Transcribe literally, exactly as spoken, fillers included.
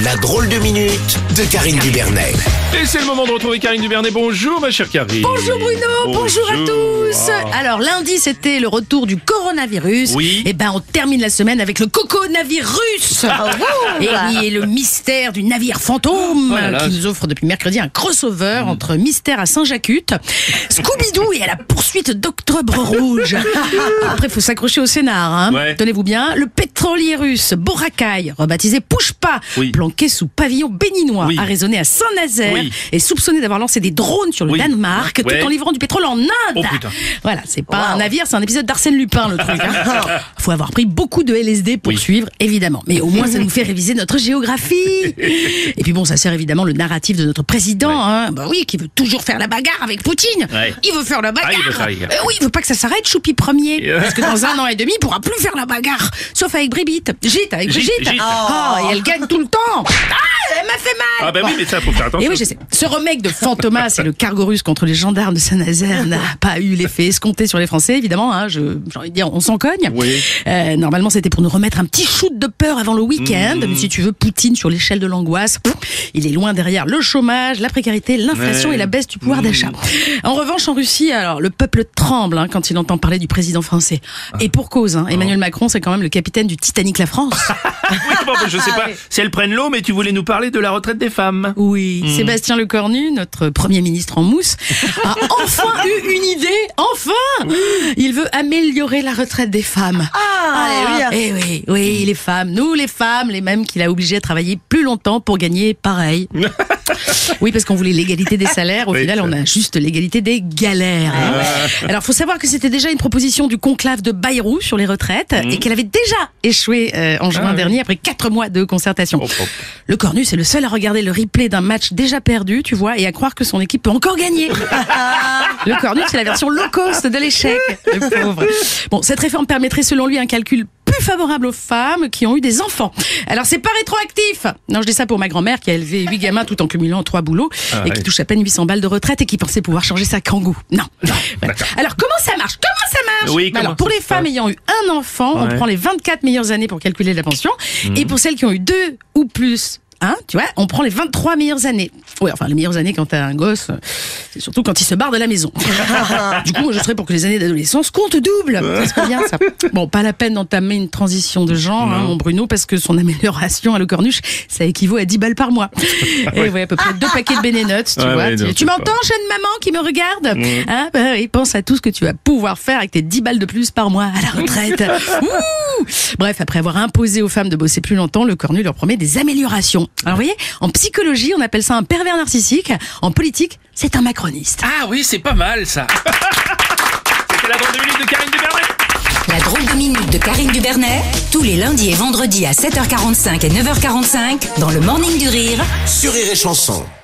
La drôle de minute de Karine Dubernet. Et c'est le moment de retrouver Karine Dubernet. Bonjour ma chère Karine. Bonjour Bruno, bonjour, bonjour à tous. Ah. Alors lundi c'était le retour du coronavirus. Oui. Et ben on termine la semaine avec le coconavirus. Ah, et oui, et le mystère du navire fantôme Oh là là. qui nous offre depuis mercredi un crossover mmh. entre Mystère à Saint-Jacques, Scooby-Doo et à la poursuite d'Octobre Rouge. Après il faut s'accrocher au scénar, hein. Ouais. Tenez-vous bien, le pétrolier russe Boracay, rebaptisé Pouche-Pas, Oui. planqué sous pavillon béninois, Oui. a résonné à Saint-Nazaire Oui. et soupçonné d'avoir lancé des drones sur le Oui. Danemark Ouais. tout en livrant du pétrole en Inde. Oh, putain. Voilà, c'est pas Wow. un navire, c'est un épisode d'Arsène Lupin le truc. Hein. Faut avoir pris beaucoup de L S D pour Oui. suivre, évidemment. Mais au moins ça nous fait réviser notre géographie. Et puis bon, ça sert évidemment le narratif de notre président, Ouais. hein. Bah oui, qui veut toujours faire la bagarre avec Poutine. Ouais. Il veut faire la bagarre. Ah, il veut faire la bagarre. Euh, oui, il veut pas que ça s'arrête, Choupi premier. Euh. Parce que dans un an et demi, il pourra plus faire la bagarre. Sauf avec Brigitte. Gite, avec Gite, Brigitte. Gite. Oh, et elle gagne tout le temps. Ah, elle m'a fait mal. Ah bah oui, mais ça faut faire attention. Et oui, je sais. Ce remake de Fantomas et le cargo russe contre les gendarmes de Saint-Nazaire n'a pas eu l'effet escompté sur les Français, évidemment. Hein, je, j'ai envie de dire, on s'en cogne. Oui. Euh, normalement, c'était pour nous remettre un petit shoot de peur avant le week-end. Mmh. Mais si tu veux, Poutine sur l'échelle de l'angoisse, pff, il est loin derrière le chômage, la précarité, l'inflation Ouais. et la baisse du pouvoir Mmh. d'achat. En revanche, en Russie, alors le peuple tremble hein, quand il entend parler du président français. Et pour cause, hein, Emmanuel Macron, c'est quand même le capitaine du Titanic La France. Oui, bon, bah, je sais pas oui. si elles prennent l'eau, mais tu voulais nous parler de la retraite des femmes. Oui, Mmh. Sébastien Lecornu, notre Premier ministre en mousse, a enfin eu une idée. Enfin, il veut améliorer la retraite des femmes. Ah, Eh oui, oui, les femmes, nous les femmes, les mêmes qu'il a obligés à travailler plus longtemps pour gagner pareil. Oui, parce qu'on voulait l'égalité des salaires. Au Oui, final, ça. on a juste l'égalité des galères. hein. Alors, faut savoir que c'était déjà une proposition du conclave de Bayrou sur les retraites et qu'elle avait déjà échoué euh, en juin Ah, oui. dernier après quatre mois de concertation. Hop, hop. Le Cornu, c'est le seul à regarder le replay d'un match déjà perdu, tu vois, et à croire que son équipe peut encore gagner. Le Cornu, c'est la version low cost de l'échec. Le pauvre. Bon, cette réforme permettrait selon lui un calcul plus favorable aux femmes qui ont eu des enfants. Alors, c'est pas rétroactif. Non, je dis ça pour ma grand-mère qui a élevé huit gamins tout en cumulant trois boulots Ah, et ouais. qui touche à peine huit cents balles de retraite et qui pensait pouvoir changer sa kangou. Non. Voilà. Alors, comment ça marche? Comment ça marche? Oui, Bah comment alors, pour ça les se femmes passe ayant eu un enfant, on Ouais. prend les vingt-quatre meilleures années pour calculer la pension. Et pour celles qui ont eu deux ou plus, hein, tu vois, on prend les vingt-trois meilleures années. Oui, enfin, les meilleures années quand t'as un gosse, euh, c'est surtout quand il se barre de la maison. Du coup, moi, je serais pour que les années d'adolescence comptent double. Ça serait bien, ça. Bon, pas la peine d'entamer une transition de genre, hein, mon Bruno, parce que son amélioration à le cornuche, ça équivaut à dix balles par mois. Et ouais, à peu près deux paquets de Bennuts, tu Ouais, vois. ouais, tu non, tu c'est m'entends, pas- jeune maman qui me regarde? Hein, bah oui, pense à tout ce que tu vas pouvoir faire avec tes dix balles de plus par mois à la retraite. Ouh. Bref, après avoir imposé aux femmes de bosser plus longtemps, le cornu leur promet des améliorations. Alors, vous voyez, en psychologie, on appelle ça un pervers narcissique. En politique, c'est un macroniste. Ah oui, c'est pas mal ça. C'était la drôle de minute de Karine Dubernet. La drôle de minute de Karine Dubernet, tous les lundis et vendredis à sept heures quarante-cinq et neuf heures quarante-cinq dans le Morning du Rire Sur Rire et Chanson.